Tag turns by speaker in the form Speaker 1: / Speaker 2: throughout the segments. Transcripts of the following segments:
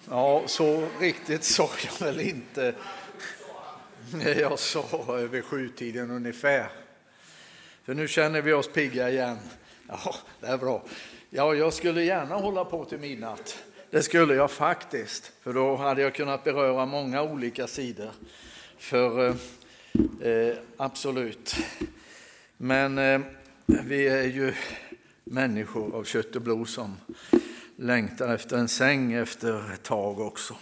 Speaker 1: Ja, så riktigt sa jag väl inte. Jag sa över 7-tiden ungefär. För nu känner vi oss pigga igen. Ja, det är bra. Ja, jag skulle gärna hålla på till midnatt. Det skulle jag faktiskt. För då hade jag kunnat beröra många olika sidor. För absolut. Men vi är ju människor av kött och blod som längtar efter en säng efter ett tag också.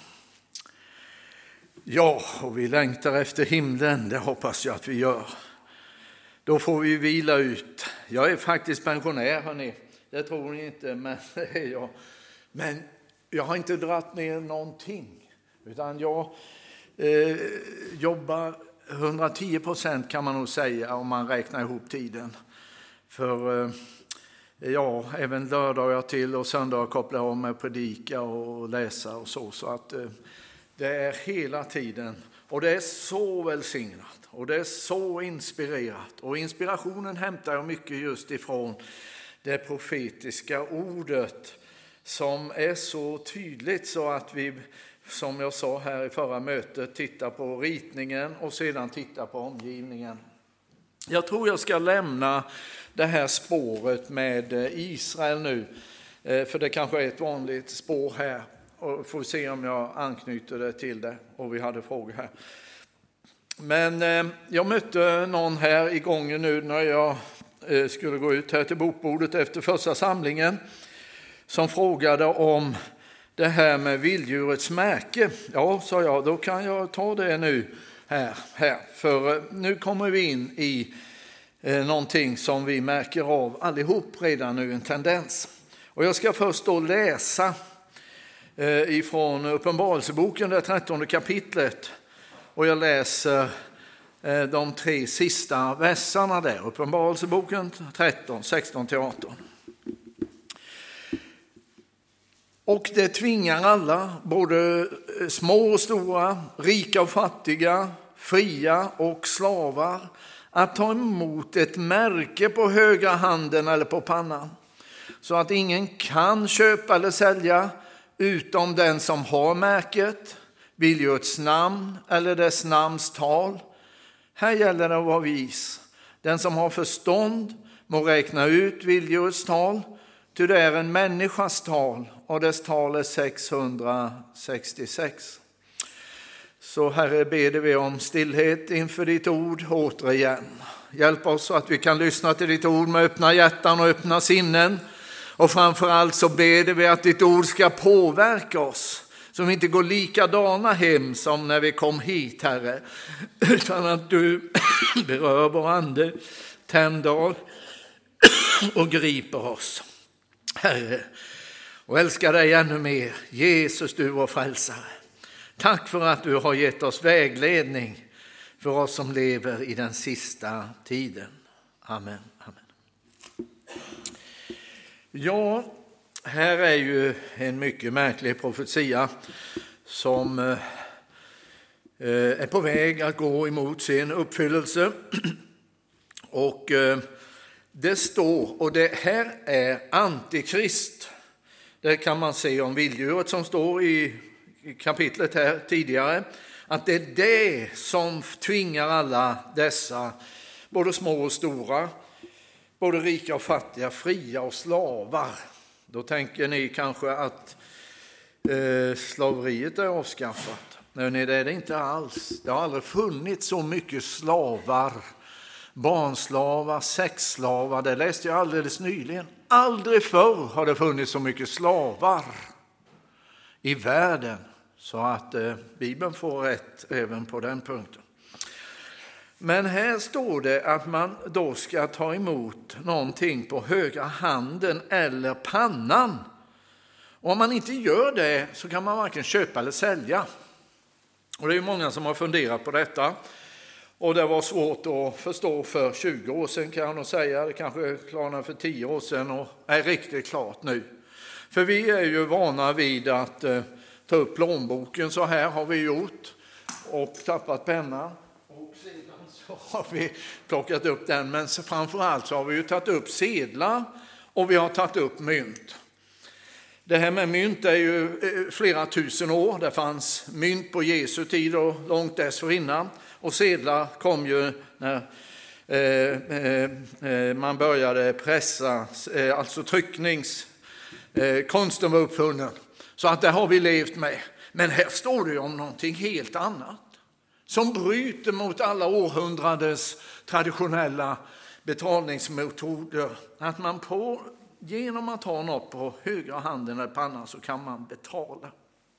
Speaker 1: Ja, och vi längtar efter himlen, det hoppas jag att vi gör. Då får vi vila ut. Jag är faktiskt pensionär, hörni. Det tror ni inte, men det är jag. Men jag har inte dratt ner någonting. Utan jag jobbar 110% kan man nog säga om man räknar ihop tiden. För ja, även lördagar till och söndagar kopplar jag om med predika och läsa och så. Så att det är hela tiden. Och det är så välsignat. Och det är så inspirerat. Och inspirationen hämtar jag mycket just ifrån det profetiska ordet. Som är så tydligt så att vi, som jag sa här i förra mötet, tittar på ritningen och sedan tittar på omgivningen. Jag tror jag ska lämna det här spåret med Israel nu. För det kanske är ett vanligt spår här. Och får se om jag anknyter det till det. Och vi hade frågor här. Men jag mötte någon här i gången nu när jag skulle gå ut här till bokbordet efter första samlingen. Som frågade om det här med vilddjurets märke. Ja, sa jag, då kan jag ta det nu här. För nu kommer vi in i någonting som vi märker av allihop redan nu, en tendens. Och jag ska först då läsa ifrån Uppenbarelseboken, det 13:e kapitlet. Och jag läser de 3 sista verserna där. Uppenbarelseboken 13, 16-18. Och det tvingar alla, både små och stora, rika och fattiga, fria och slavar, att ta emot ett märke på högra handen eller på pannan. Så att ingen kan köpa eller sälja utom den som har märket, vilddjurets namn eller dess namns tal. Här gäller det att vara vis. Den som har förstånd må räkna ut vilddjurets tal, ty det är en människas tal och dess tal är 666. Så Herre, ber vi om stillhet inför ditt ord återigen. Hjälp oss så att vi kan lyssna till ditt ord med öppna hjärtan och öppna sinnen. Och framförallt så ber vi att ditt ord ska påverka oss. Så vi inte går likadana hem som när vi kom hit, Herre. Utan att du berör vår ande, tänder och griper oss. Herre, och älskar dig ännu mer. Jesus, du vår frälsare. Tack för att du har gett oss vägledning för oss som lever i den sista tiden. Amen. Amen. Ja, här är ju en mycket märklig profetia som är på väg att gå emot sin uppfyllelse. Och det står, och det här är antikrist. Det kan man se om vilddjuret som står i kapitlet här tidigare. Att det är det som tvingar alla dessa, både små och stora, både rika och fattiga, fria och slavar. Då tänker ni kanske att slaveriet är avskaffat. Nej, det är det inte alls. Det har aldrig funnits så mycket slavar. Barnslavar, sexslavar, det läste jag alldeles nyligen. Aldrig förr har det funnits så mycket slavar i världen. Så att Bibeln får rätt även på den punkten. Men här står det att man då ska ta emot någonting på högra handen eller pannan. Och om man inte gör det så kan man varken köpa eller sälja. Och det är många som har funderat på detta. Och det var svårt att förstå för 20 år sedan kan jag nog säga. Det kanske klarnade för 10 år sedan och är riktigt klart nu. För vi är ju vana vid att ta upp plånboken, så här har vi gjort. Och tappat pennan. Och sedan så har vi plockat upp den. Men framförallt så har vi ju tagit upp sedlar och vi har tagit upp mynt. Det här med mynt är ju flera tusen år. Det fanns mynt på Jesu tid och långt dessförinnan. Och sedlar kom ju när man började pressa, alltså tryckningskonsten var uppfunnen. Så att det har vi levt med. Men här står det ju om någonting helt annat. Som bryter mot alla århundradens traditionella betalningsmetoder. Att man genom att ha något på högra handen eller pannan så kan man betala.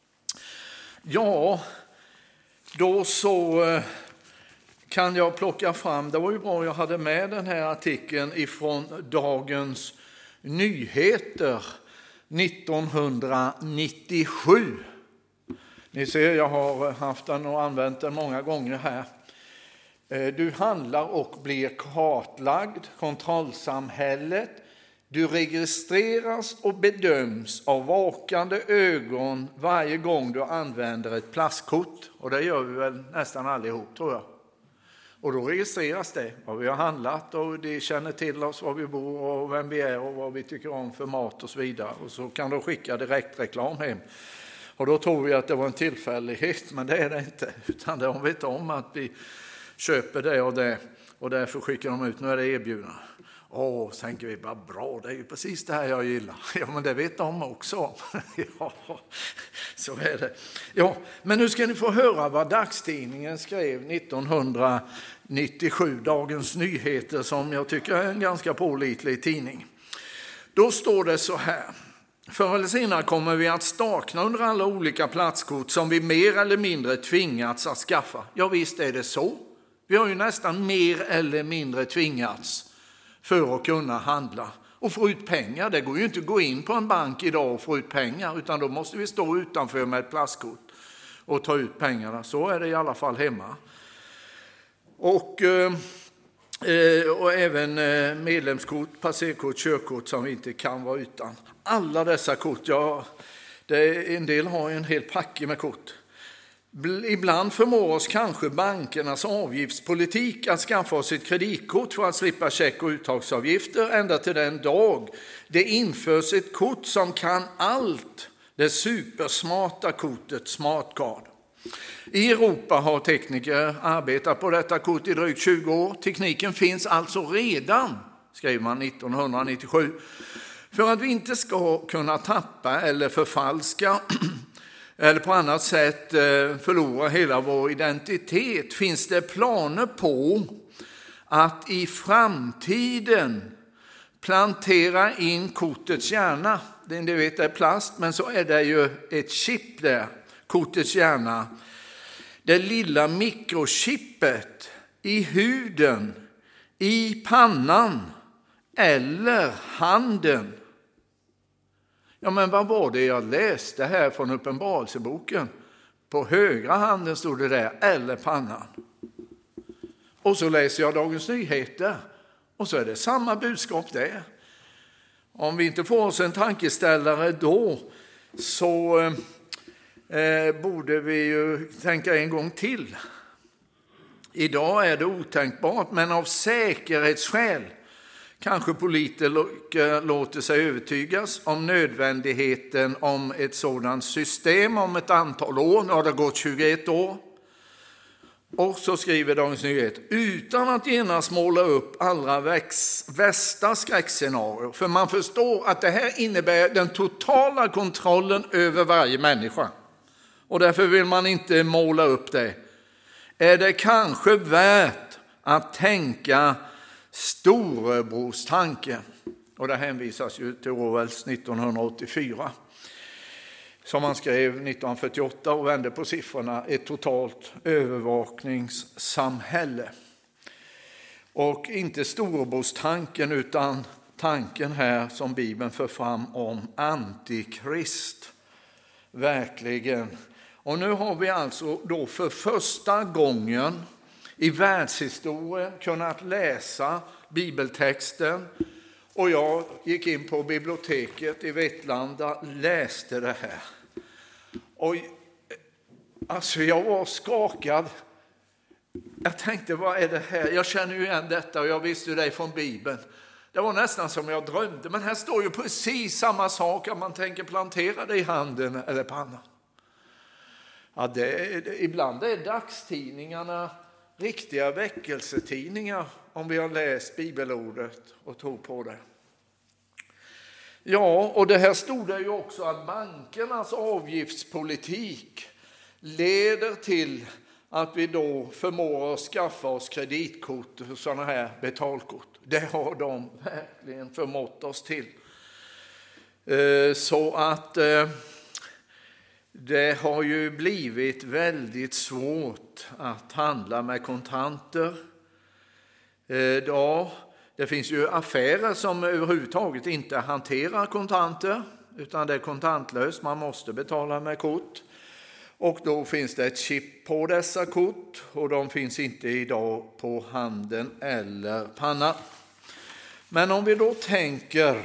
Speaker 1: Ja, då så kan jag plocka fram, det var ju bra jag hade med den här artikeln ifrån Dagens Nyheter 1997. Ni ser, jag har haft den och använt den många gånger här. Du handlar och blir kartlagd, kontrollsamhället. Du registreras och bedöms av vakande ögon varje gång du använder ett plastkort. Och det gör vi väl nästan allihop, tror jag. Och då registreras det, vad vi har handlat, och de känner till oss, var vi bor och vem vi är och vad vi tycker om för mat och så vidare. Och så kan de skicka direktreklam hem. Och då tror vi att det var en tillfällighet, men det är det inte. Utan de vet om att vi köper det och därför skickar de ut, nu är det erbjudna. Tänker vi bara bra, det är ju precis det här jag gillar. Ja, men det vet de också. Ja, så är det. Ja, men nu ska ni få höra vad dagstidningen skrev 1997, Dagens Nyheter, som jag tycker är en ganska pålitlig tidning. Då står det så här: förr eller senare kommer vi att stakna under alla olika platskort som vi mer eller mindre tvingats att skaffa. Ja, visst är det så. Vi har ju nästan mer eller mindre tvingats för att kunna handla och få ut pengar. Det går ju inte att gå in på en bank idag och få ut pengar, utan då måste vi stå utanför med ett plastkort och ta ut pengarna. Så är det i alla fall hemma. Och även medlemskort, passerkort, körkort som vi inte kan vara utan. Alla dessa kort, en del har ju en hel packe med kort. Ibland förmår oss kanske bankernas avgiftspolitik att skaffa oss ett kreditkort för att slippa check- och uttagsavgifter ända till den dag det införs ett kort som kan allt, det supersmarta kortet Smartcard. I Europa har tekniker arbetat på detta kort i drygt 20 år. Tekniken finns alltså redan, skrev man 1997. För att vi inte ska kunna tappa eller förfalska eller på annat sätt förlora hela vår identitet, finns det planer på att i framtiden plantera in kortets hjärna. Ni vet, det är plast, men så är det ju ett chip där, kortets hjärna. Det lilla mikrochippet i huden, i pannan eller handen. Ja, men vad var det jag läste här från Uppenbarelseboken? På högra handen stod det där, eller pannan. Och så läser jag Dagens Nyheter och så är det samma budskap där. Om vi inte får oss en tankeställare då så borde vi ju tänka en gång till. Idag är det otänkbart, men av säkerhetsskäl kanske politiker låter sig övertygas om nödvändigheten om ett sådant system om ett antal år. Nu har det gått 21 år. Och så skriver Dagens Nyheter, utan att genast måla upp allra värsta skräckscenarier. För man förstår att det här innebär den totala kontrollen över varje människa. Och därför vill man inte måla upp det. Är det kanske värt att tänka storebrorstanken? Och det hänvisas ju till Orwells 1984. Som han skrev 1948 och vände på siffrorna, ett totalt övervakningssamhälle. Och inte storebrorstanken utan tanken här som Bibeln för fram om antikrist. Verkligen. Och nu har vi alltså då för första gången i världshistorien kunnat läsa bibeltexten. Och jag gick in på biblioteket i Vetlanda, läste det här. Och alltså jag var skakad. Jag tänkte, vad är det här? Jag känner ju igen detta och jag visste ju det från Bibeln. Det var nästan som jag drömde, men här står ju precis samma sak om man tänker plantera det i handen eller pannan. Ja, ibland är dagstidningarna riktiga väckelsetidningar om vi har läst bibelordet och tror på det. Ja, och det här stod det ju också att bankernas avgiftspolitik leder till att vi då förmår att skaffa oss kreditkort och sådana här betalkort. Det har de verkligen förmått oss till. Så att det har ju blivit väldigt svårt att handla med kontanter. Ja, det finns ju affärer som överhuvudtaget inte hanterar kontanter, utan det är kontantlöst, man måste betala med kort. Och då finns det ett chip på dessa kort och de finns inte idag på handen eller pannan. Men om vi då tänker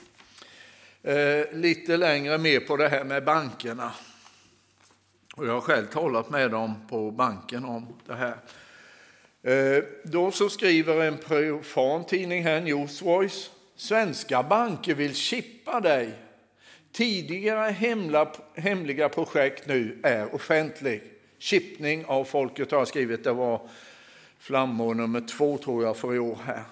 Speaker 1: lite längre mer på det här med bankerna. Och jag har själv talat med dem på banken om det här. Då så skriver en profan tidning här, Newsvoice: svenska banker vill chippa dig. Tidigare hemliga projekt nu är offentlig. Chippning av folket har jag skrivit, det var flammor nummer 2 tror jag för i år här.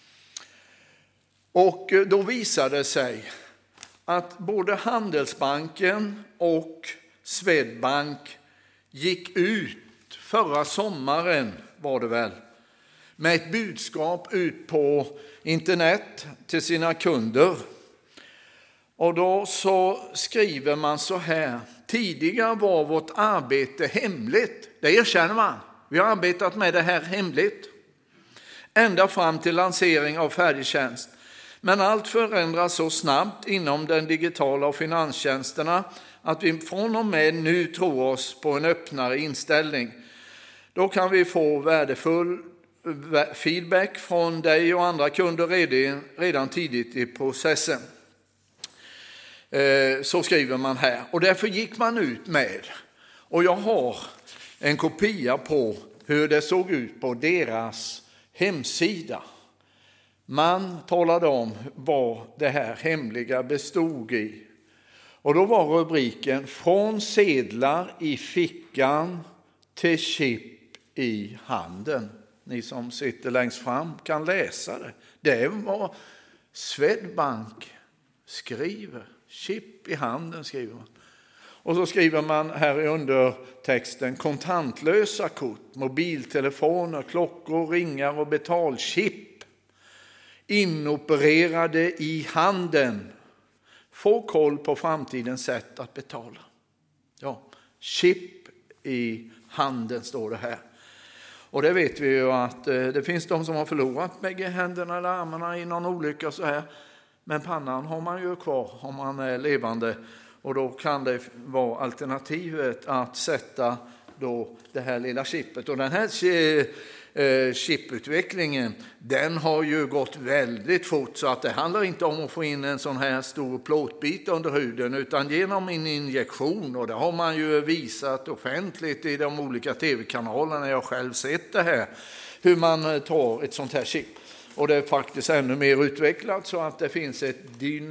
Speaker 1: Och då visade det sig att både Handelsbanken och Swedbank gick ut förra sommaren var det väl, med ett budskap ut på internet till sina kunder. Och då så skriver man så här: tidigare var vårt arbete hemligt. Det erkänner man. Vi har arbetat med det här hemligt ända fram till lansering av färdigtjänst. Men allt förändras så snabbt inom den digitala och finanstjänsterna att vi från och med nu tror oss på en öppnare inställning. Då kan vi få värdefull feedback från dig och andra kunder redan tidigt i processen. Så skriver man här. Och därför gick man ut med. Och jag har en kopia på hur det såg ut på deras hemsida. Man talade om vad det här hemliga bestod i. Och då var rubriken: från sedlar i fickan till chip i handen. Ni som sitter längst fram kan läsa det. Det var Swedbank skriver. Chip i handen skriver man. Och så skriver man här i undertexten: kontantlösa kort, mobiltelefoner, klockor, ringar och betalchip inopererade i handen. Få koll på framtidens sätt att betala. Ja, chip i handen står det här. Och det vet vi ju att det finns de som har förlorat bägge händerna eller armarna i någon olycka så här. Men pannan har man ju kvar om man är levande. Och då kan det vara alternativet att sätta då det här lilla chippet. Och den här chiputvecklingen, den har ju gått väldigt fort, så att det handlar inte om att få in en sån här stor plåtbit under huden, utan genom en injektion. Och det har man ju visat offentligt i de olika tv-kanalerna. Jag har själv sett det här, hur man tar ett sånt här chip. Och det är faktiskt ännu mer utvecklat så att det finns ett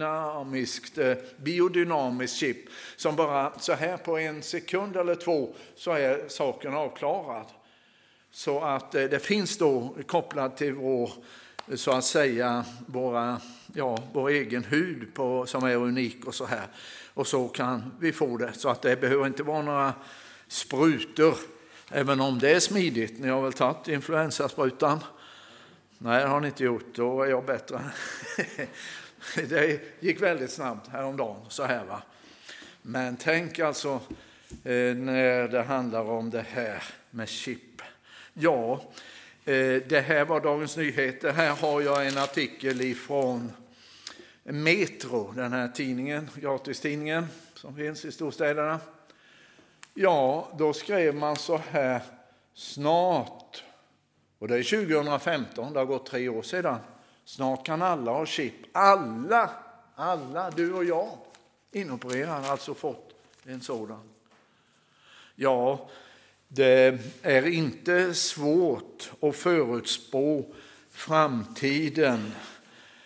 Speaker 1: biodynamiskt chip som bara så här på 1 sekund eller 2 så är saken avklarad. Så att det finns då kopplat till vår, så att säga, vår egen hud som är unik och så här. Och så kan vi få det, så att det behöver inte vara några sprutor, även om det är smidigt. Ni har väl tagit influensasprutan? Nej, det har ni inte gjort. Då är jag bättre. Det gick väldigt snabbt häromdagen, så här va. Men tänk alltså när det handlar om det här med chip. Ja, det här var Dagens Nyheter. Här har jag en artikel ifrån Metro, den här tidningen, gratistidningen som finns i storstäderna. Ja, då skrev man så här: snart, och det är 2015, det har gått 3 år sedan. Snart kan alla ha chip. Alla, du och jag, inopererad, alltså fått en sådan. Ja, det är inte svårt att förutspå framtiden.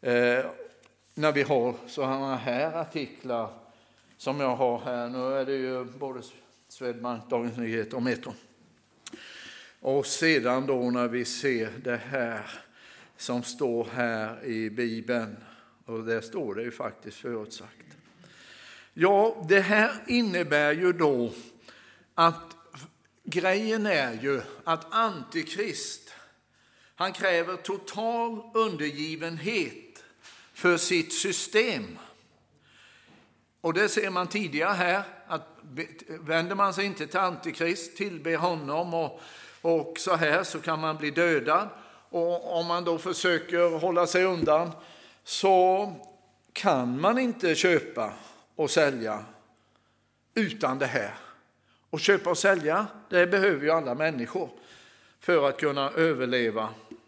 Speaker 1: när vi har sådana här artiklar som jag har här. Nu är det ju både Swedbank, Dagens Nyheter och Metro. Och sedan då när vi ser det här som står här i Bibeln, och där står det ju faktiskt förutsagt. Ja, det här innebär ju då att grejen är ju att Antikrist, han kräver total undergivenhet för sitt system. Och det ser man tidigare här, att vänder man sig inte till Antikrist, tillber honom och så här, så kan man bli dödad. Och om man då försöker hålla sig undan så kan man inte köpa och sälja utan det här. Och köpa och sälja, det behöver ju alla människor för att kunna överleva.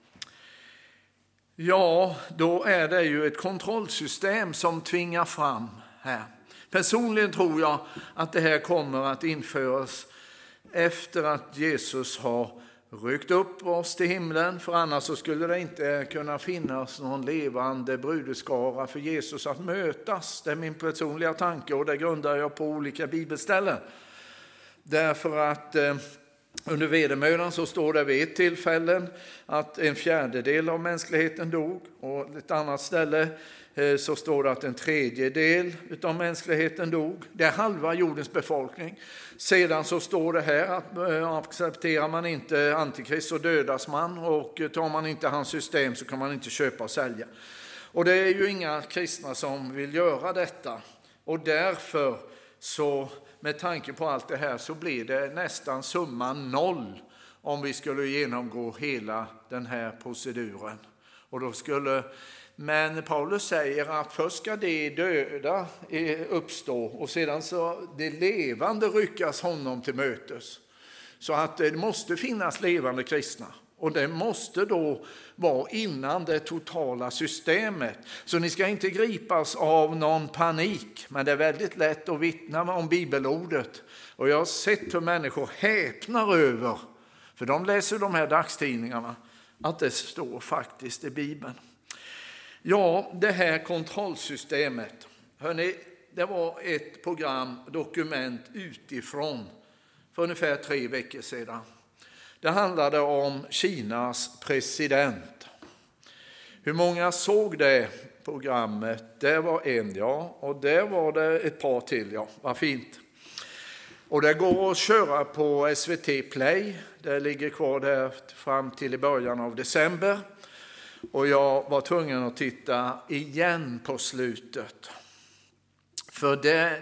Speaker 1: Ja, då är det ju ett kontrollsystem som tvingar fram här. Personligen tror jag att det här kommer att införas efter att Jesus har ryckt upp oss till himlen, för annars så skulle det inte kunna finnas någon levande brudeskara för Jesus att mötas. Det är min personliga tanke och det grundar jag på olika bibelställen. Därför att under vedermödan så står det vid ett tillfälle att 1/4 av mänskligheten dog, och ett annat ställe så står det att 1/3 av mänskligheten dog. Det är halva jordens befolkning. Sedan så står det här att accepterar man inte Antikrist så dödas man, och tar man inte hans system så kan man inte köpa och sälja. Och det är ju inga kristna som vill göra detta, och därför så med tanke på allt det här så blir det nästan summan 0 om vi skulle genomgå hela den här proceduren. Och då men Paulus säger att först ska det döda uppstå och sedan så det levande ryckas honom till mötes. Så att det måste finnas levande kristna. Och det måste då vara innan det totala systemet. Så ni ska inte gripas av någon panik. Men det är väldigt lätt att vittna om bibelordet. Och jag har sett hur människor häpnar över, för de läser de här dagstidningarna, att det står faktiskt i Bibeln. Ja, det här kontrollsystemet. Hörrni, det var ett dokument utifrån för ungefär 3 veckor sedan. Det handlade om Kinas president. Hur många såg det programmet? Det var en, ja. Och det var det ett par till, ja. Vad fint. Och det går att köra på SVT Play. Det ligger kvar där fram till i början av december. Och jag var tvungen att titta igen på slutet. För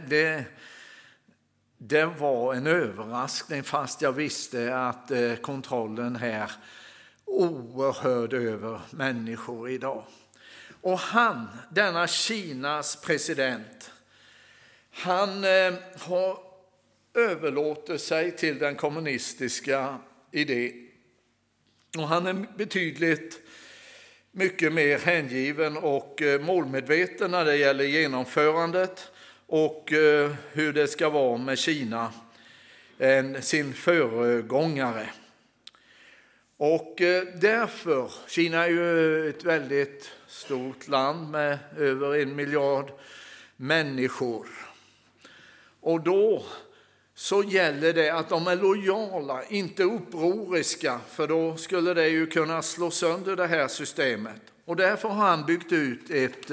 Speaker 1: det var en överraskning, fast jag visste att kontrollen här oerhört över människor idag. Och denna Kinas president, han har överlåtit sig till den kommunistiska idén. Och han är betydligt mycket mer hängiven och målmedveten när det gäller genomförandet och hur det ska vara med Kina än sin föregångare. Och därför, Kina är ju ett väldigt stort land med över 1 miljard människor. Och då så gäller det att de är lojala, inte upproriska, för då skulle det ju kunna slå sönder det här systemet. Och därför har han byggt ut ett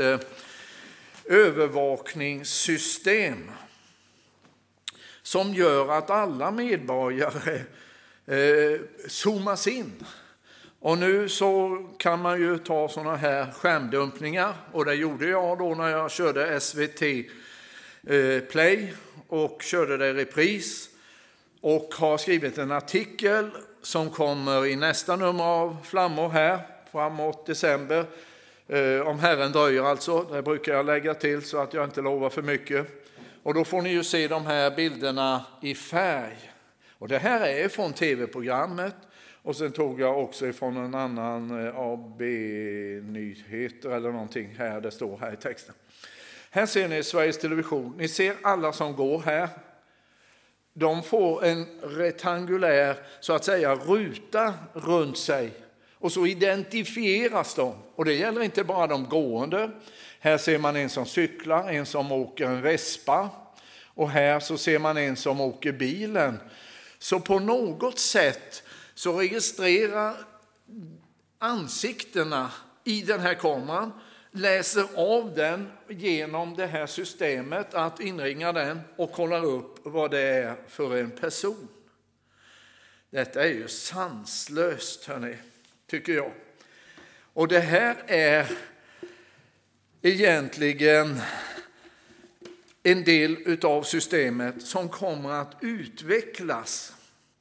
Speaker 1: övervakningssystem som gör att alla medborgare zoomas in. Och nu så kan man ju ta sådana här skärmdumpningar, och det gjorde jag då när jag körde SVT Play och körde det i repris, och har skrivit en artikel som kommer i nästa nummer av Flammor här framåt december, om Herren dröjer alltså. Det brukar jag lägga till så att jag inte lovar för mycket. Och då får ni ju se de här bilderna i färg. Och det här är från tv-programmet, och sen tog jag också ifrån en annan AB-nyheter eller någonting här, det står här i texten. Här ser ni Sveriges Television. Ni ser alla som går här. De får en rektangulär, så att säga, ruta runt sig. Och så identifieras de. Och det gäller inte bara de gående. Här ser man en som cyklar, en som åker en vespa. Och här så ser man en som åker bilen. Så på något sätt så registrerar ansiktena i den här kameran, läser av den genom det här systemet att inringa den och kollar upp vad det är för en person. Detta är ju sanslöst, hörni, tycker jag. Och det här är egentligen en del av systemet som kommer att utvecklas.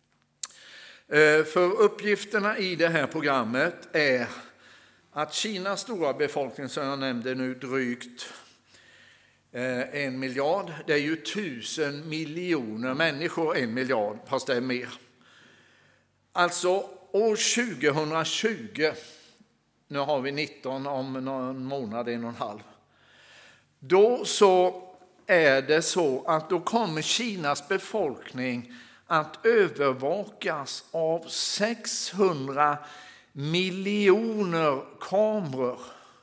Speaker 1: För uppgifterna i det här programmet är att Kinas stora befolkning, som jag nämnde nu, drygt 1 miljard. Det är ju 1000 miljoner människor, 1 miljard, fast det är mer. Alltså år 2020, nu har vi 19 om någon månad, 1,5. Då så är det så att då kommer Kinas befolkning att övervakas av 600 miljoner kameror.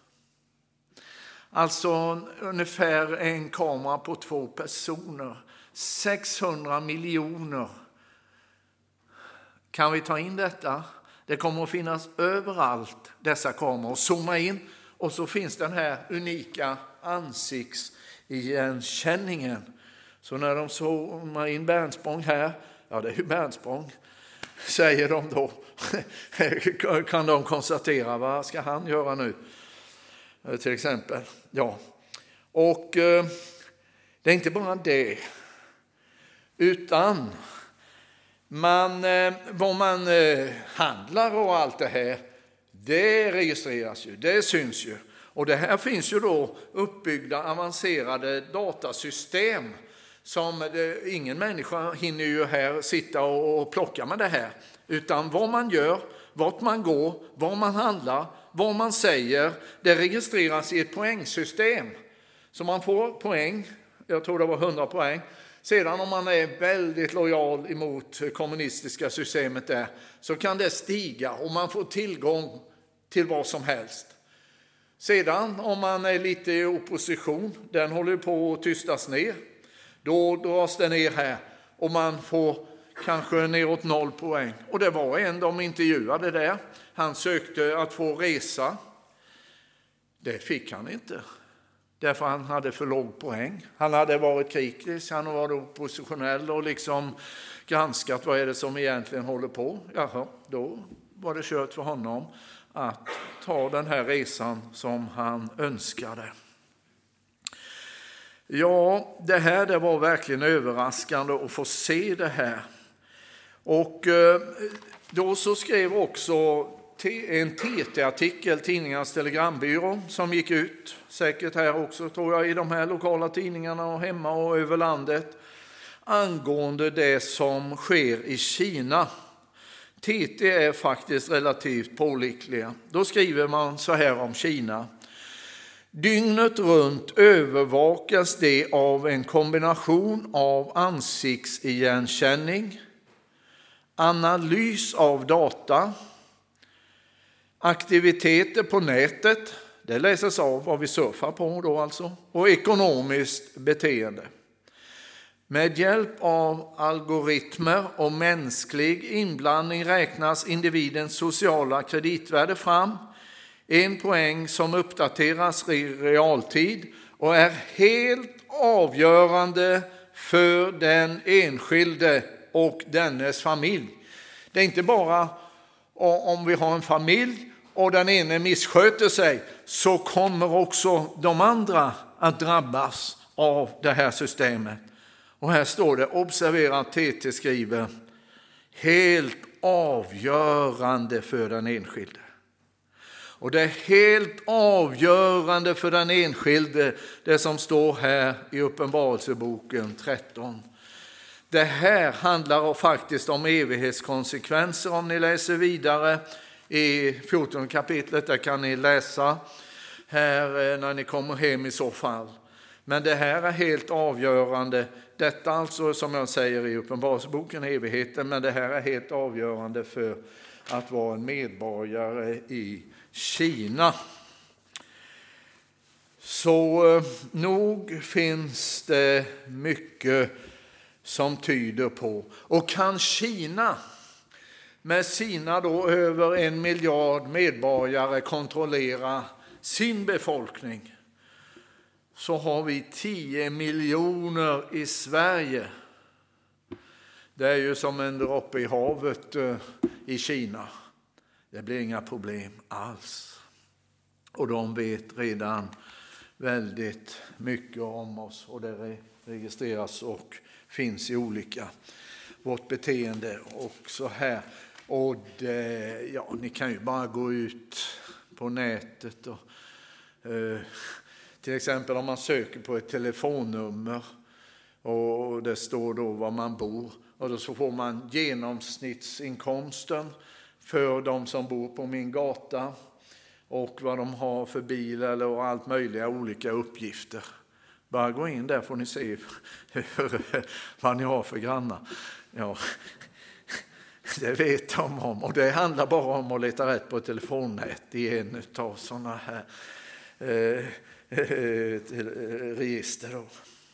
Speaker 1: Alltså ungefär en kamera på 2 personer. 600 miljoner. Kan vi ta in detta? Det kommer att finnas överallt, dessa kameror. Zooma in och så finns den här unika ansiktsigenkänningen. Så när de zoomar in Bernsprång här, ja det är ju Bernsprång, säger de då. Kan de konstatera, vad ska han göra nu? Till exempel. Ja. Och det är inte bara det, utan vad man handlar och allt det här, det registreras ju, det syns ju. Och det här finns ju då uppbyggda avancerade datasystem som ingen människa hinner ju här sitta och plocka med det här. Utan vad man gör, vart man går, vad man handlar, vad man säger, det registreras i ett poängsystem. Så man får poäng, jag tror det var 100 poäng. Sedan om man är väldigt lojal emot kommunistiska systemet där, så kan det stiga och man får tillgång till vad som helst. Sedan om man är lite i opposition, den håller på att tystas ner, då dras det ner här och man får kanske neråt 0 poäng. Och det var en de intervjuade där, han sökte att få resa. Det fick han inte. Därför han hade för låg poäng. Han hade varit kritisk, han var oppositionell och liksom granskat vad är det som egentligen håller på. Jaha, då var det kört för honom att ta den här resan som han önskade. Ja, det var verkligen överraskande att få se det här. Och då så skrev också en TT-artikel, Tidningarnas Telegrambyrå, som gick ut, säkert här också tror jag, i de här lokala tidningarna och hemma och över landet, angående det som sker i Kina. TT är faktiskt relativt pålitliga. Då skriver man så här om Kina. Dygnet runt övervakas det av en kombination av ansiktsigenkänning, analys av data, aktiviteter på nätet, det läses av vad vi surfar på då alltså, och ekonomiskt beteende. Med hjälp av algoritmer och mänsklig inblandning räknas individens sociala kreditvärde fram. En poäng som uppdateras i realtid och är helt avgörande för den enskilde och dennes familj. Det är inte bara om vi har en familj och den ene missköter sig, så kommer också de andra att drabbas av det här systemet. Och här står det, observera att TT skriver, helt avgörande för den enskilde. Och det är helt avgörande för den enskilde, det som står här i Uppenbarelseboken 13. Det här handlar faktiskt om evighetskonsekvenser. Om ni läser vidare i 14 kapitlet, där kan ni läsa här när ni kommer hem i så fall. Men det här är helt avgörande. Detta alltså, som jag säger i Uppenbarelseboken, evigheten, men det här är helt avgörande för att vara en medborgare i Kina. Så nog finns det mycket som tyder på. Och kan Kina med sina då över 1 miljard medborgare kontrollera sin befolkning, så har vi 10 miljoner i Sverige. Det är ju som en droppe i havet i Kina. Det blir inga problem alls. Och de vet redan väldigt mycket om oss, och det registreras och finns i olika vårt beteende och så här. Och ni kan ju bara gå ut på nätet och till exempel om man söker på ett telefonnummer och det står då var man bor, och då så får man genomsnittsinkomsten för de som bor på min gata och vad de har för bil eller allt möjliga olika uppgifter. Bara gå in där får ni se vad ni har för grannar. Ja, det vet de om, och det handlar bara om att leta rätt på ett telefonnät i en av sådana här register då.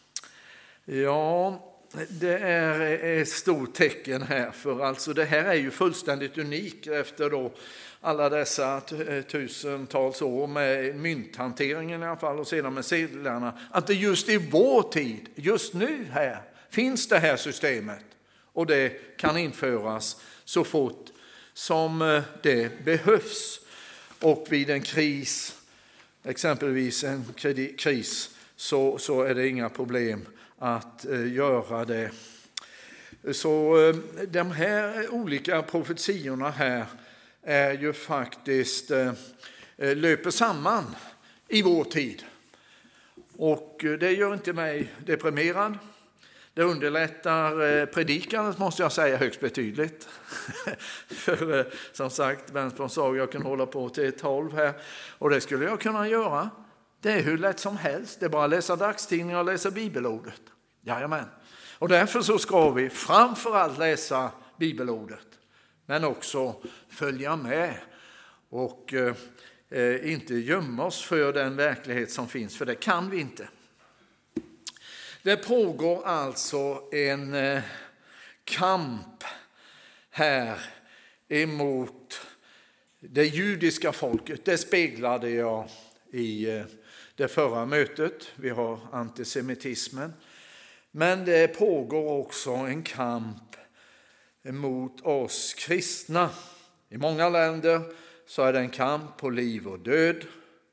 Speaker 1: Ja, det är ett stort tecken här, för alltså det här är ju fullständigt unikt efter då alla dessa tusentals år med mynthanteringen i alla fall och sedan med sedlarna, att det just i vår tid, just nu här, finns det här systemet, och det kan införas så fort som det behövs. Och vid en kris, exempelvis en kris, så är det inga problem att göra det. Så de här olika profetiorna här är ju faktiskt löper samman i vår tid. Och det gör inte mig deprimerad. Det underlättar predikandet, måste jag säga, högst betydligt. För som sagt, Bensson sa jag kan hålla på till 12 här. Och det skulle jag kunna göra. Det är hur lätt som helst. Det är bara att läsa dagstidningar och läsa bibelordet. Jajamän. Och därför så ska vi framförallt läsa bibelordet. Men också följa med och inte gömma oss för den verklighet som finns. För det kan vi inte. Det pågår alltså en kamp här emot det judiska folket. Det speglade jag i det förra mötet. Vi har antisemitismen. Men det pågår också en kamp mot oss kristna. I många länder så är det en kamp på liv och död.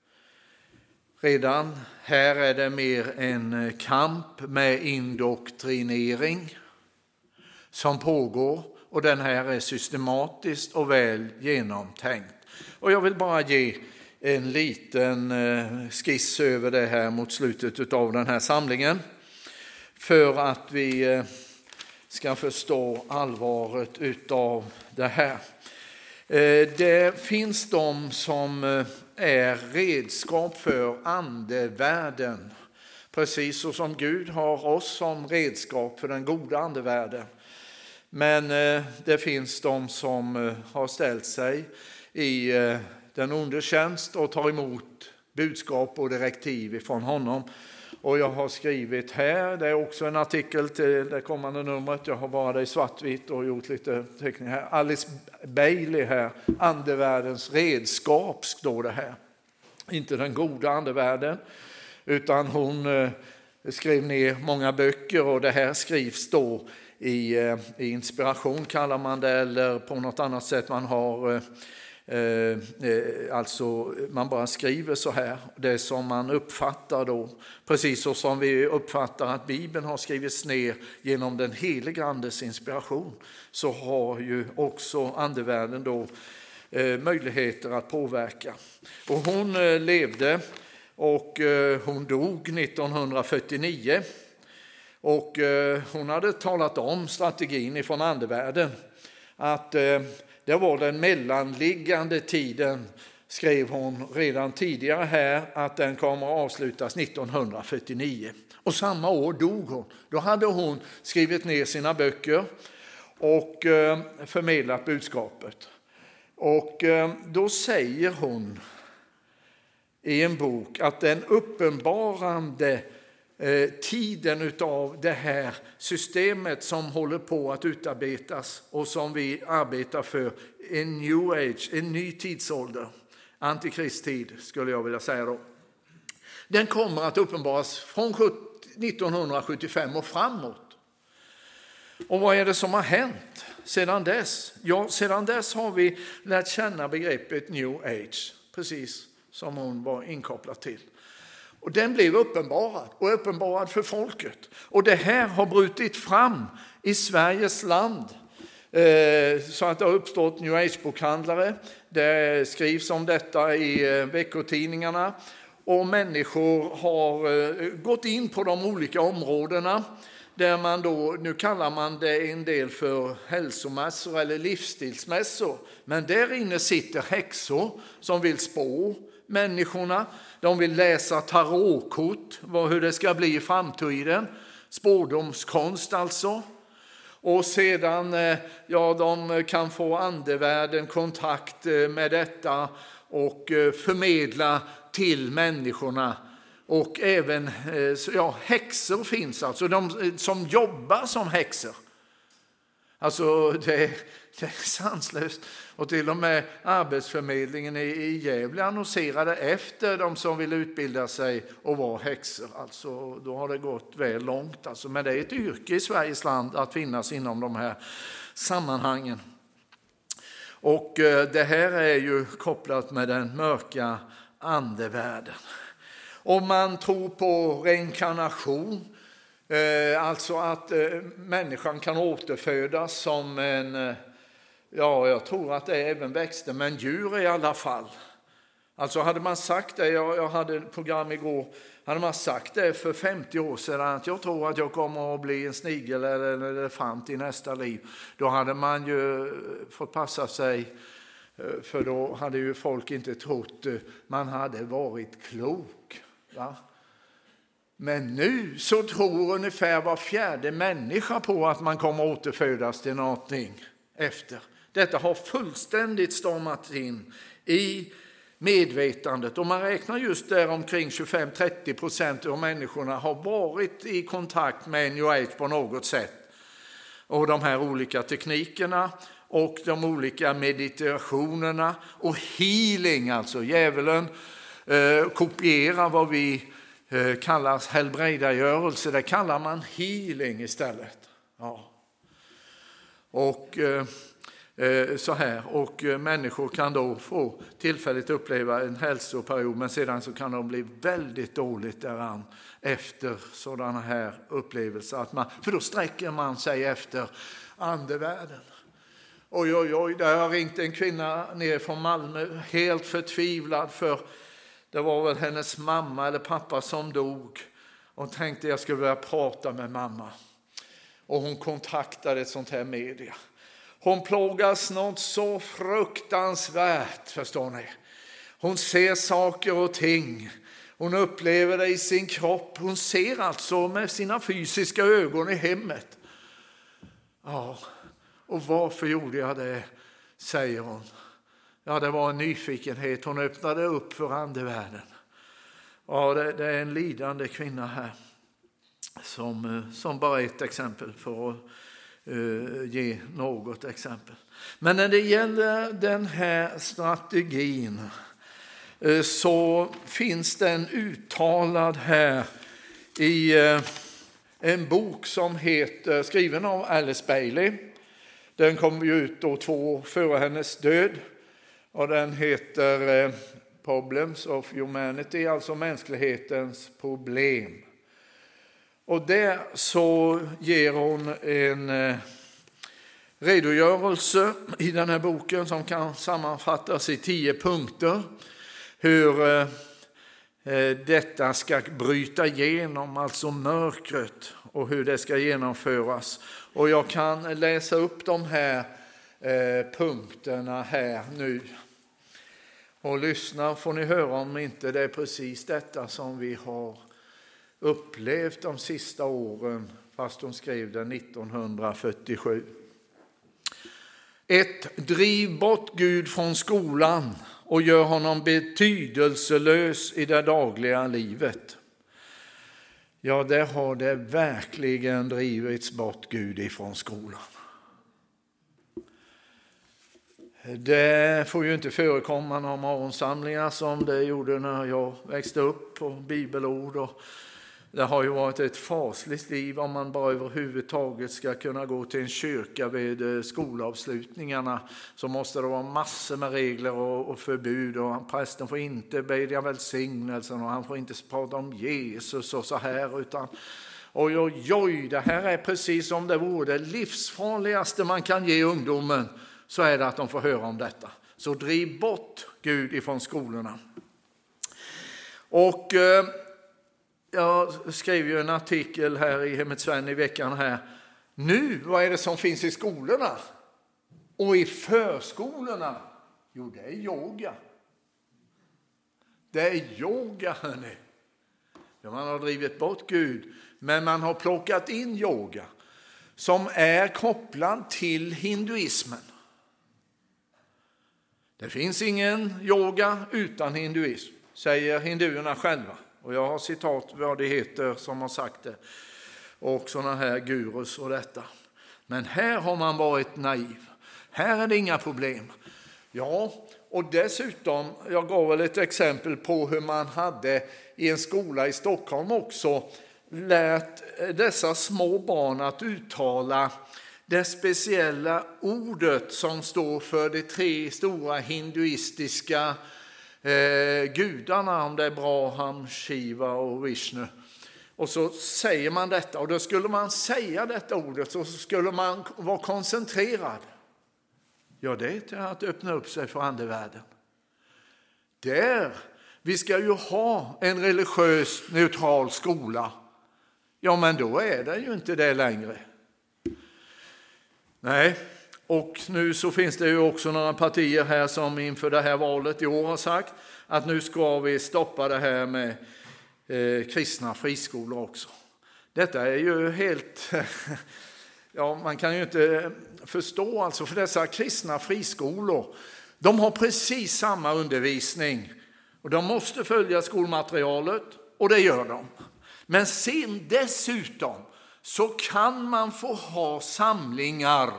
Speaker 1: Redan här är det mer en kamp med indoktrinering som pågår, och den här är systematiskt och väl genomtänkt. Och jag vill bara ge en liten skiss över det här mot slutet av den här samlingen för att vi ska förstå allvaret utav det här. Det finns de som är redskap för andevärlden, precis så som Gud har oss som redskap för den goda andevärlden. Men det finns de som har ställt sig i den onde tjänst och tar emot budskap och direktiv från honom. Och jag har skrivit här, det är också en artikel till det kommande numret, jag har bara det i svartvitt och gjort lite teckningar här. Alice Bailey här, andevärldens redskap står det här. Inte den goda andevärlden, utan hon skrev ner många böcker, och det här skrivs då i inspiration kallar man det, eller på något annat sätt man har... Alltså man bara skriver så här, det som man uppfattar då, precis så som vi uppfattar att Bibeln har skrivits ner genom den helige andes inspiration, så har ju också andevärlden då möjligheter att påverka. Och hon levde och hon dog 1949, och hon hade talat om strategin ifrån andevärlden att det var den mellanliggande tiden, skrev hon redan tidigare här, att den kommer att avslutas 1949. Och samma år dog hon. Då hade hon skrivit ner sina böcker och förmedlat budskapet. Och då säger hon i en bok att den uppenbarande tiden utav det här systemet som håller på att utarbetas och som vi arbetar för, en new age, en ny tidsålder, antikristtid skulle jag vilja säga då. Den kommer att uppenbaras från 1975 och framåt. Och vad är det som har hänt sedan dess? Ja, sedan dess har vi lärt känna begreppet new age, precis som hon var inkopplad till. Och den blev uppenbarad för folket. Och det här har brutit fram i Sveriges land. Så att det har uppstått new age-bokhandlare. Det skrivs om detta i veckotidningarna. Och människor har gått in på de olika områdena. Där man då, nu kallar man det en del för hälsomässor eller livsstilsmässor. Men där inne sitter häxor som vill spå människorna. De vill läsa tarotkort, hur det ska bli i framtiden. Spårdomskonst alltså. Och sedan, ja, de kan få andevärlden kontakt med detta och förmedla till människorna. Och även, ja, häxor finns alltså, de som jobbar som häxor. Alltså det är sanslöst. Och till och med Arbetsförmedlingen i Gävle annonserade efter de som vill utbilda sig och vara häxor. Alltså då har det gått väl långt. Alltså, men det är ett yrke i Sveriges land att finnas inom de här sammanhangen. Och det här är ju kopplat med den mörka andevärlden. Om man tror på reinkarnation, alltså att människan kan återfödas som en, ja, jag tror att det är även växter, men djur i alla fall. Alltså hade man sagt det, jag hade ett program igår, hade man sagt det för 50 år sedan att jag tror att jag kommer att bli en snigel eller en elefant i nästa liv, då hade man ju fått passa sig, för då hade ju folk inte trott man hade varit klok. Va? Men nu så tror ungefär var fjärde människa på att man kommer att återfödas till någonting efter. Detta har fullständigt stormat in i medvetandet. Och man räknar just där omkring 25-30% av människorna har varit i kontakt med new age på något sätt. Och de här olika teknikerna och de olika meditationerna och healing, alltså djävulen kopierar vad vi kallas helbrägdagörelse, det kallar man healing istället. Ja. Och så här, och människor kan då få tillfälligt uppleva en hälsoperiod, men sedan så kan de bli väldigt dåligt däran efter sådana här upplevelser, för då sträcker man sig efter andevärlden. Oj, där har ringt en kvinna ner från Malmö, helt förtvivlad, för det var väl hennes mamma eller pappa som dog. Och tänkte jag skulle börja prata med mamma. Och hon kontaktade ett sånt här media. Hon plågas något så fruktansvärt, förstår ni. Hon ser saker och ting. Hon upplever det i sin kropp. Hon ser alltså med sina fysiska ögon i hemmet. Ja, och varför gjorde jag det, säger hon. Ja, det var en nyfikenhet. Hon öppnade upp för andevärlden. Ja, det är en lidande kvinna här. Som bara ett exempel för att ge något exempel. Men när det gäller den här strategin så finns den uttalad här i en bok som heter, skriven av Alice Bailey. Den kom ju ut då 2 år före hennes död. Och den heter Problems of Humanity, alltså mänsklighetens problem. Och där så ger hon en redogörelse i den här boken som kan sammanfattas i 10 punkter. Hur detta ska bryta igenom, alltså mörkret, och hur det ska genomföras. Och jag kan läsa upp de här punkterna här nu. Och lyssna får ni höra om inte det är precis detta som vi har upplevt de sista åren, fast hon skrev det 1947. Driv bort Gud från skolan och gör honom betydelselös i det dagliga livet. Ja, där har det verkligen drivits bort Gud ifrån skolan. Det får ju inte förekomma några morgonsamlingar som det gjorde när jag växte upp på bibelord. Och det har ju varit ett fasligt liv om man bara överhuvudtaget ska kunna gå till en kyrka vid skolavslutningarna. Så måste det vara massor med regler och förbud. Och prästen får inte bedja välsignelsen och han får inte prata om Jesus och så här. Utan oj, det här är precis som det vore det livsfarligaste man kan ge ungdomen. Så är det att de får höra om detta. Så driv bort Gud ifrån skolorna. Och jag skrev ju en artikel här i Hemmets Vän i veckan här. Nu, vad är det som finns i skolorna? Och i förskolorna? Jo, det är yoga. Det är yoga, hörni. Ja, man har drivit bort Gud, men man har plockat in yoga som är kopplad till hinduismen. Det finns ingen yoga utan hinduism, säger hinduerna själva. Och jag har citat vad det heter som har sagt det. Och sådana här gurus och detta. Men här har man varit naiv. Här är det inga problem. Ja, och dessutom, jag gav väl ett exempel på hur man hade i en skola i Stockholm också lärt dessa små barn att uttala det speciella ordet som står för de 3 stora hinduistiska gudarna, om det är Brahma, Shiva och Vishnu. Och så säger man detta, och då skulle man säga detta ordet så skulle man vara koncentrerad. Ja, det är till att öppna upp sig för andevärlden. Vi ska ju ha en religiös neutral skola. Ja, men då är det ju inte det längre. Nej, och nu så finns det ju också några partier här som inför det här valet i år har sagt att nu ska vi stoppa det här med kristna friskolor också. Detta är ju helt, ja, man kan ju inte förstå alltså, för dessa kristna friskolor, de har precis samma undervisning och de måste följa skolmaterialet och det gör de. Men sen dessutom så kan man få ha samlingar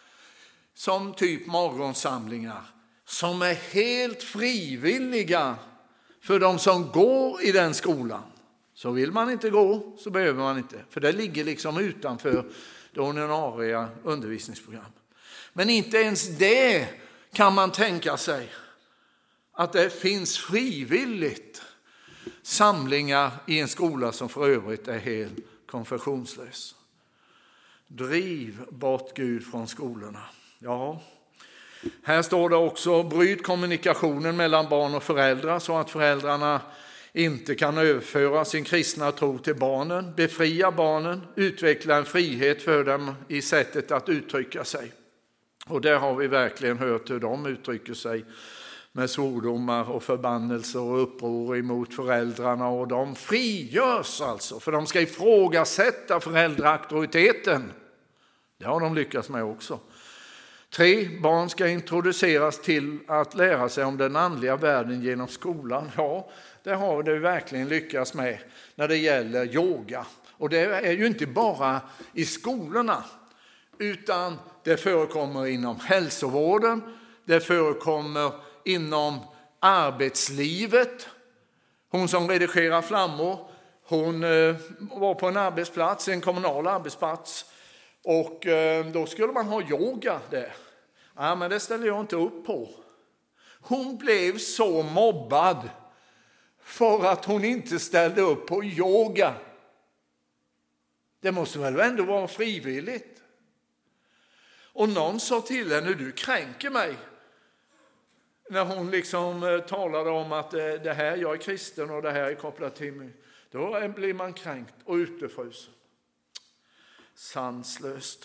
Speaker 1: som typ morgonsamlingar som är helt frivilliga för de som går i den skolan. Så vill man inte gå så behöver man inte, för det ligger liksom utanför det ordinarie undervisningsprogram. Men inte ens det kan man tänka sig att det finns frivilligt samlingar i en skola som för övrigt är helt konfessionslös. Driv bort Gud från skolorna. Ja, här står det också: bryt kommunikationen mellan barn och föräldrar så att föräldrarna inte kan överföra sin kristna tro till barnen. Befria barnen, utveckla en frihet för dem i sättet att uttrycka sig. Och där har vi verkligen hört hur de uttrycker sig med svordomar och förbannelser och uppror emot föräldrarna. Och de frigörs alltså, för de ska ifrågasätta föräldraauktoriteten. Det har de lyckats med också. 3. Barn ska introduceras till att lära sig om den andliga världen genom skolan. Ja, det har det verkligen lyckats med när det gäller yoga. Och det är ju inte bara i skolorna, utan det förekommer inom hälsovården, det förekommer inom arbetslivet. Hon som redigerar flammor, hon var på en arbetsplats, en kommunal arbetsplats. Och då skulle man ha yoga där. Ja, men det ställer jag inte upp på. Hon blev så mobbad för att hon inte ställde upp på yoga. Det måste väl ändå vara frivilligt. Och någon sa till henne: du kränker mig. När hon liksom talade om att det här, jag är kristen och det här är kopplat till mig. Då blir man kränkt och utefrusen. Sanslöst.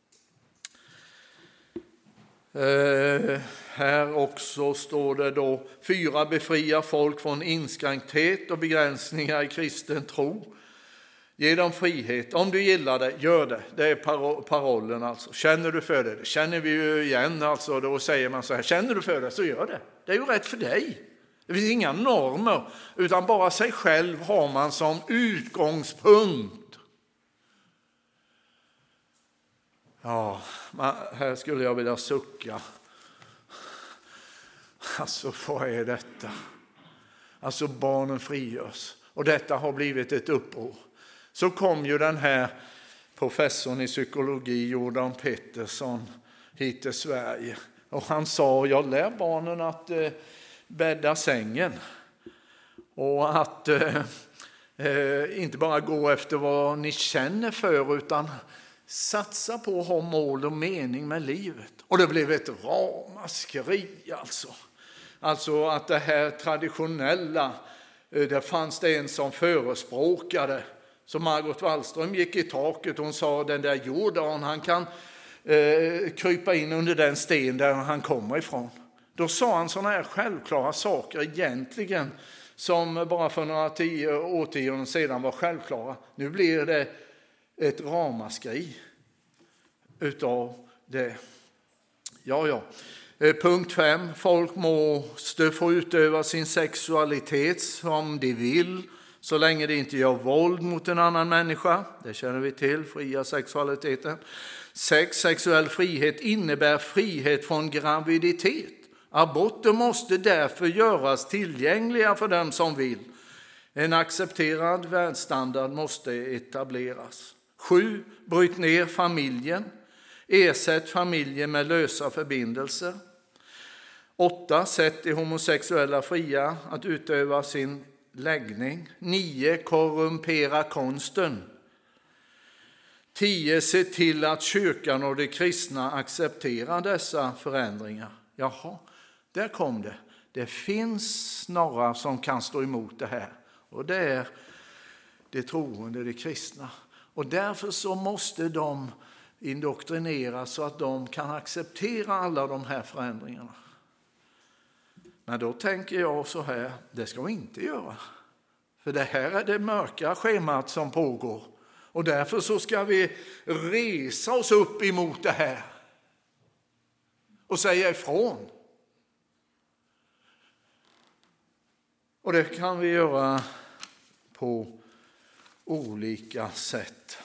Speaker 1: Här också står det då: 4. Befria folk från inskränkthet och begränsningar i kristen tro. Ge dem frihet. Om du gillar det, gör det. Det är parollen alltså. Känner du för det? Det känner vi ju igen alltså. Då säger man så här, känner du för det så gör det. Det är ju rätt för dig. Det finns inga normer, utan bara sig själv har man som utgångspunkt. Ja, här skulle jag vilja sucka. Alltså, vad är detta? Alltså, barnen frigörs. Och detta har blivit ett uppror. Så kom ju den här professorn i psykologi, Jordan Peterson, hit till Sverige. Och han sa, jag lär barnen att bädda sängen. Och att inte bara gå efter vad ni känner för, utan satsa på att ha mål och mening med livet. Och det blev ett ramaskri alltså. Alltså att det här traditionella, det fanns det en som förespråkade. Så Margot Wallström gick i taket. Hon sa, den där Jordan, han kan krypa in under den sten där han kommer ifrån. Då sa han sådana här självklara saker egentligen som bara för några årtionden sedan var självklara. Nu blir det ett ramaskri utav det. Ja. Punkt 5. Folk måste få utöva sin sexualitet som de vill, så länge de inte gör våld mot en annan människa. Det känner vi till, fria sexualiteten. 6. Sexuell frihet innebär frihet från graviditet. Aborter måste därför göras tillgängliga för dem som vill. En accepterad världsstandard måste etableras. 7. Bryt ner familjen. Ersätt familjen med lösa förbindelser. 8. Sätt de homosexuella fria att utöva sin läggning. 9. Korrumpera konsten. 10. Se till att kyrkan och de kristna accepterar dessa förändringar. Jaha, där kom det. Det finns några som kan stå emot det här. Och det är de troende, de kristna. Och därför så måste de indoktrineras så att de kan acceptera alla de här förändringarna. Men då tänker jag så här, det ska vi inte göra. För det här är det mörka schemat som pågår. Och därför så ska vi resa oss upp emot det här. Och säga ifrån. Och det kan vi göra på olika sätt.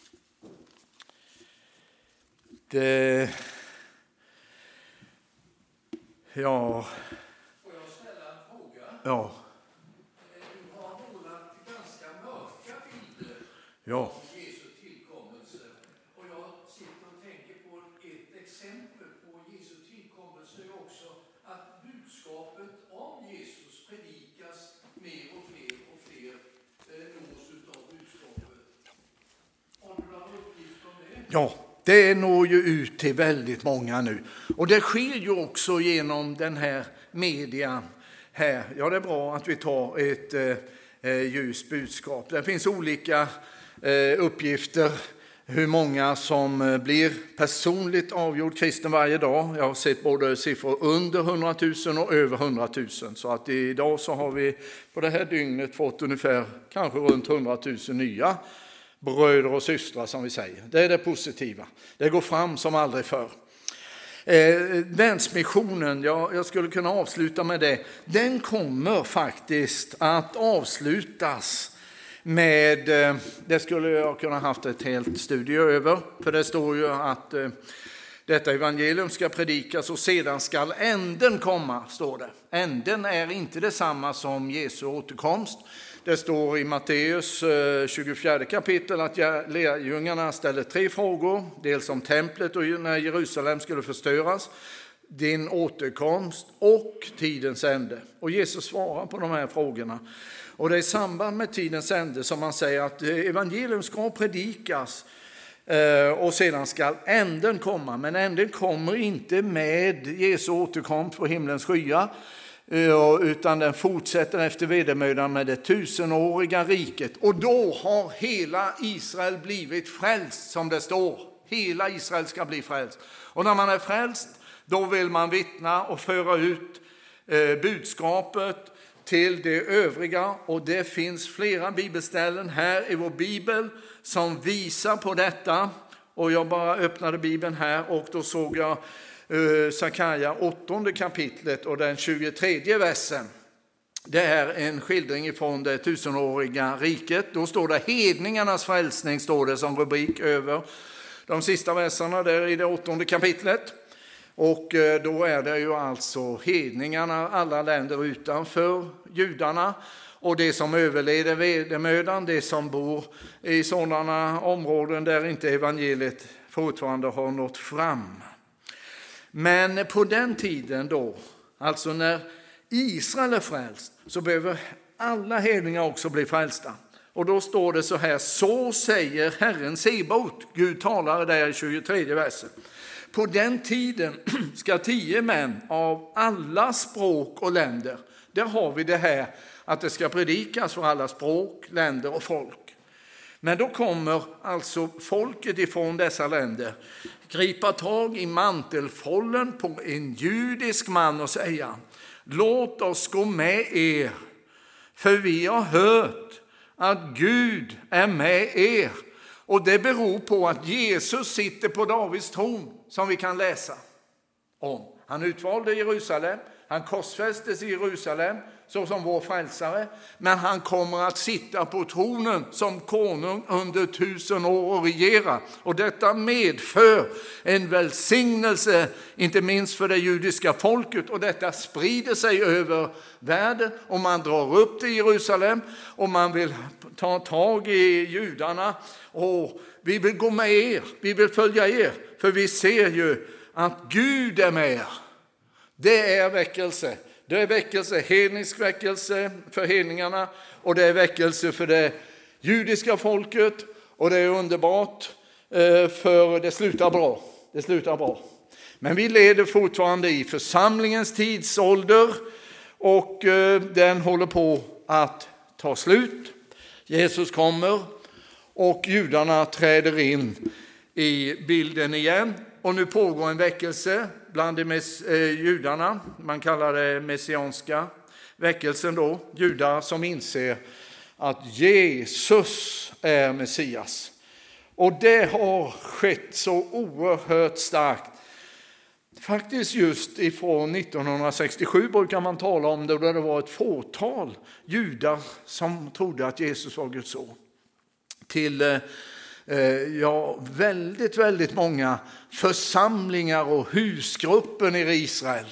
Speaker 1: Ja.
Speaker 2: Får jag ställa en fråga?
Speaker 1: Ja.
Speaker 2: Du har målat ganska mörka bilder
Speaker 1: Ja.
Speaker 2: av Jesu tillkommelse. Och jag sitter och tänker på ett exempel på Jesu tillkommelse också, att budskapet om Jesus predikas mer och fler nås utav budskapet. Har du någon uppgift om det?
Speaker 1: Ja. Det når ju ut till väldigt många nu. Och det sker ju också genom den här median här. Ja, det är bra att vi tar ett ljust budskap. Det finns olika uppgifter hur många som blir personligt avgjord kristen varje dag. Jag har sett både siffror under 100 000 och över 100 000. Så att idag så har vi på det här dygnet fått ungefär kanske runt 100 000 nya bröder och systrar som vi säger. Det är det positiva. Det går fram som aldrig förr. Världsmissionen, jag skulle kunna avsluta med det. Den kommer faktiskt att avslutas med, det skulle jag kunna haft ett helt studie över. För det står ju att detta evangelium ska predikas och sedan ska änden komma, står det. Änden är inte detsamma som Jesu återkomst. Det står i Matteus 24 kapitel att lärjungarna ställer 3 frågor. Dels om templet och när Jerusalem skulle förstöras, din återkomst och tidens ände. Och Jesus svarar på de här frågorna. Och det är i samband med tidens ände som man säger att evangelium ska predikas och sedan ska änden komma. Men änden kommer inte med Jesu återkomst på himlens skyar. Utan den fortsätter efter vedermödan med det 1000-åriga riket. Och då har hela Israel blivit frälst, som det står. Hela Israel ska bli frälst. Och när man är frälst, då vill man vittna och föra ut budskapet till de övriga, och det finns flera bibelställen här i vår bibel som visar på detta. Och jag bara öppnade Bibeln här och då såg jag Sakaja 8:e kapitlet och den 23:e versen. Det är en skildring från det tusenåriga riket. Då står det hedningarnas frälsning, står det som rubrik över de sista verserna där i det 8:e kapitlet. Och då är det ju alltså hedningarna, alla länder utanför judarna, och det som överleder vedermödan, det som bor i sådana områden där inte evangeliet fortfarande har nått fram. Men på den tiden då, alltså när Israel är frälst, så behöver alla hedningar också bli frälsta. Och då står det så här: så säger Herren Sebaot, Gud talar där i 23:e versen. På den tiden ska 10 män av alla språk och länder, där har vi det här att det ska predikas för alla språk, länder och folk. Men då kommer alltså folket ifrån dessa länder gripa tag i mantelfållen på en judisk man och säga: låt oss gå med er, för vi har hört att Gud är med er. Och det beror på att Jesus sitter på Davids tron, som vi kan läsa om. Han utvalde Jerusalem, han korsfästes i Jerusalem så som vår frälsare, men han kommer att sitta på tronen som konung under 1000 år och regera. Och detta medför en välsignelse, inte minst för det judiska folket, och detta sprider sig över världen, och man drar upp till Jerusalem och man vill ta tag i judarna, och vi vill gå med er, vi vill följa er, för vi ser ju att Gud är med er. Det är väckelse. Det är väckelse, hednisk väckelse för hedningarna, och det är väckelse för det judiska folket, och det är underbart, för det slutar bra. Det slutar bra. Men vi lever fortfarande i församlingens tidsålder, och den håller på att ta slut. Jesus kommer och judarna träder in i bilden igen, och nu pågår en väckelse bland judarna. Man kallar det messianska väckelsen då. Judar som inser att Jesus är Messias. Och det har skett så oerhört starkt. Faktiskt just ifrån 1967 brukar man tala om det, då det var ett fåtal judar som trodde att Jesus var Guds son. Till väldigt, väldigt många församlingar och husgrupper i Israel.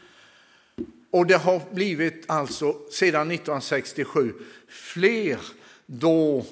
Speaker 1: Och det har blivit alltså sedan 1967 fler då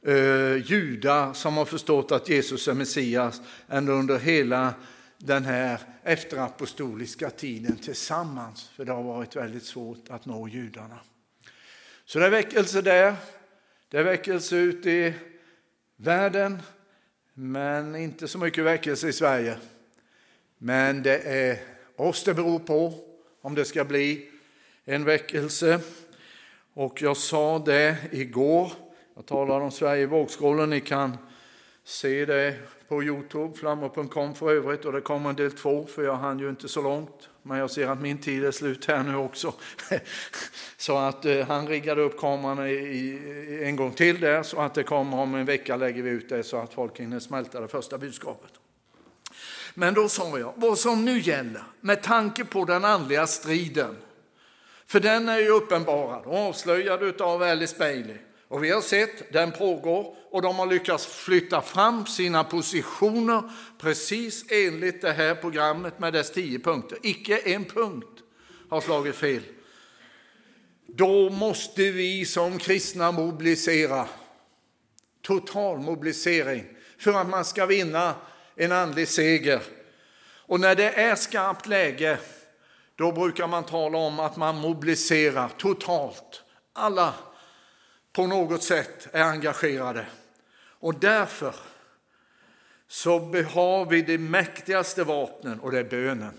Speaker 1: judar som har förstått att Jesus är Messias än under hela den här efterapostoliska tiden tillsammans. För det har varit väldigt svårt att nå judarna. Så det är väckelse där. Det är väckelse ute i världen, men inte så mycket väckelse i Sverige. Men det är oss det beror på om det ska bli en väckelse. Och jag sa det igår. Jag talade om Sverige i vågskålen. Ni kan se det på YouTube, flammor.com för övrigt. Och det kommer en del 2, för jag hann ju inte så långt. Men jag ser att min tid är slut här nu också. Så att han riggade upp kameran en gång till där. Så att det kommer om en vecka, lägger vi ut det så att folk hinner smälta det första budskapet. Men då sa jag, vad som nu gäller med tanke på den andliga striden. För den är ju uppenbarad och avslöjad av Alice Bailey. Och vi har sett, den pågår, och de har lyckats flytta fram sina positioner precis enligt det här programmet med dess 10 punkter. Icke en punkt har slagit fel. Då måste vi som kristna mobilisera. Total mobilisering för att man ska vinna en andlig seger. Och när det är skarpt läge, då brukar man tala om att man mobiliserar totalt. Alla på något sätt är engagerade. Och därför så har vi det mäktigaste vapnen, och det är bönen.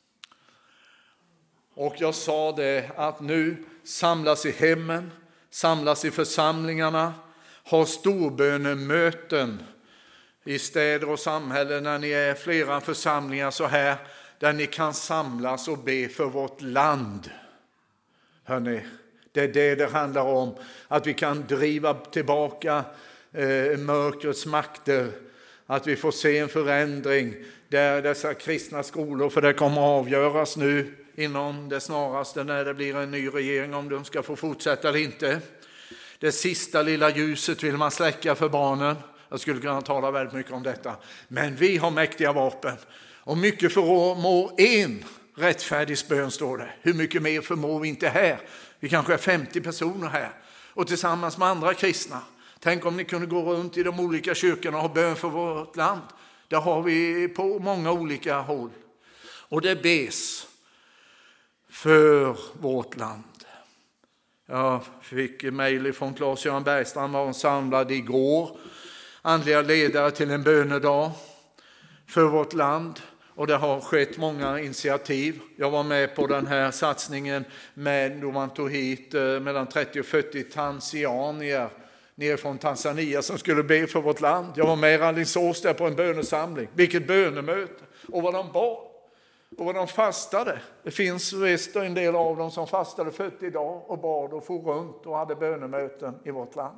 Speaker 1: Och jag sa det att nu samlas i hemmen, samlas i församlingarna, har storbönemöten i städer och samhällen när ni är flera församlingar så här, där ni kan samlas och be för vårt land. Hörrni, Det är det handlar om. Att vi kan driva tillbaka mörkrets makter. Att vi får se en förändring där dessa kristna skolor, för det kommer att avgöras nu inom det snaraste när det blir en ny regering om de ska få fortsätta eller inte. Det sista lilla ljuset vill man släcka för barnen. Jag skulle kunna tala väldigt mycket om detta. Men vi har mäktiga vapen. Och mycket förmår en rättfärdig bön, står det. Hur mycket mer förmår vi inte här? Vi kanske är 50 personer här. Och tillsammans med andra kristna. Tänk om ni kunde gå runt i de olika kyrkorna och ha bön för vårt land. Det har vi på många olika håll. Och det bes för vårt land. Jag fick mejl från Claes-Göran Bergstrand, var samlad igår. Andliga ledare till en bönedag för vårt land. Och det har skett många initiativ. Jag var med på den här satsningen då man tog hit mellan 30 och 40 tanzanier ner från Tanzania som skulle be för vårt land. Jag var med i Alingsås där på en bönesamling. Vilket bönemöte. Och vad de bad. Och vad de fastade. Det finns visst en del av dem som fastade 40 dagar och bad och for runt och hade bönemöten i vårt land.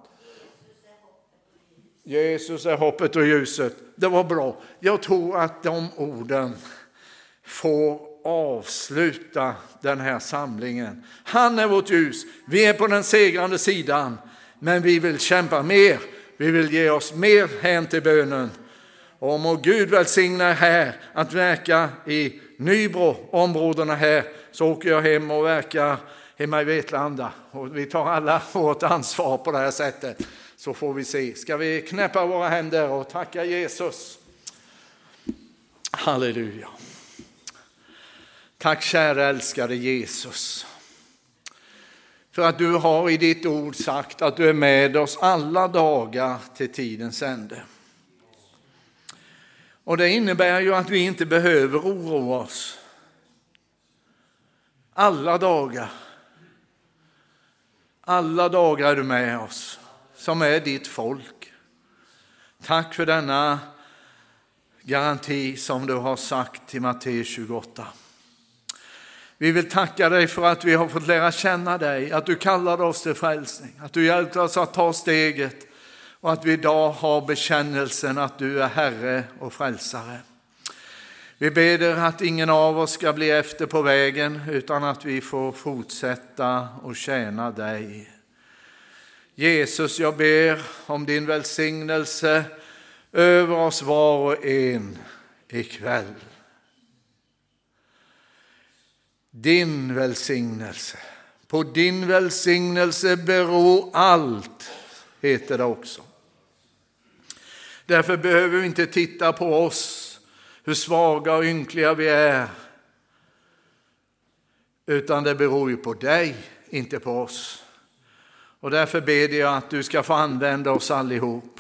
Speaker 1: Jesus är hoppet och ljuset. Det var bra. Jag tror att de orden får avsluta den här samlingen. Han är vårt ljus. Vi är på den segrande sidan. Men vi vill kämpa mer. Vi vill ge oss mer hän till bönen. Och må Gud välsigna här att verka i Nybro, områdena här. Så åker jag hem och verkar hemma i Vetlanda. Och vi tar alla vårt ansvar på det här sättet. Så får vi se. Ska vi knäppa våra händer och tacka Jesus? Halleluja. Tack kära älskade Jesus. För att du har i ditt ord sagt att du är med oss alla dagar till tidens ände. Och det innebär ju att vi inte behöver oroa oss. Alla dagar är du med oss som är ditt folk. Tack för denna garanti som du har sagt till Matteus 28. Vi vill tacka dig för att vi har fått lära känna dig, att du kallade oss till frälsning, att du hjälpte oss att ta steget och att vi idag har bekännelsen att du är Herre och frälsare. Vi ber att ingen av oss ska bli efter på vägen utan att vi får fortsätta och tjäna dig. Jesus, jag ber om din välsignelse över oss var och en ikväll. Din välsignelse. På din välsignelse beror allt, heter det också. Därför behöver vi inte titta på oss, hur svaga och ynkliga vi är. Utan det beror ju på dig, inte på oss. Och därför ber jag att du ska få använda oss allihop.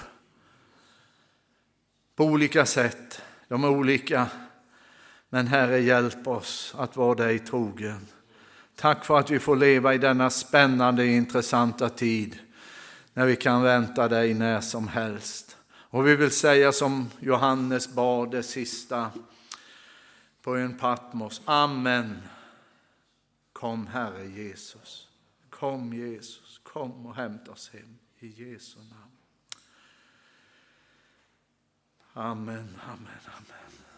Speaker 1: På olika sätt. De är olika. Men Herre, hjälp oss att vara dig trogen. Tack för att vi får leva i denna spännande, intressanta tid. När vi kan vänta dig när som helst. Och vi vill säga som Johannes bad det sista på en Patmos. Amen. Kom Herre Jesus. Kom Jesus. Kom och hämta oss hem. I Jesu namn. Amen, amen, amen.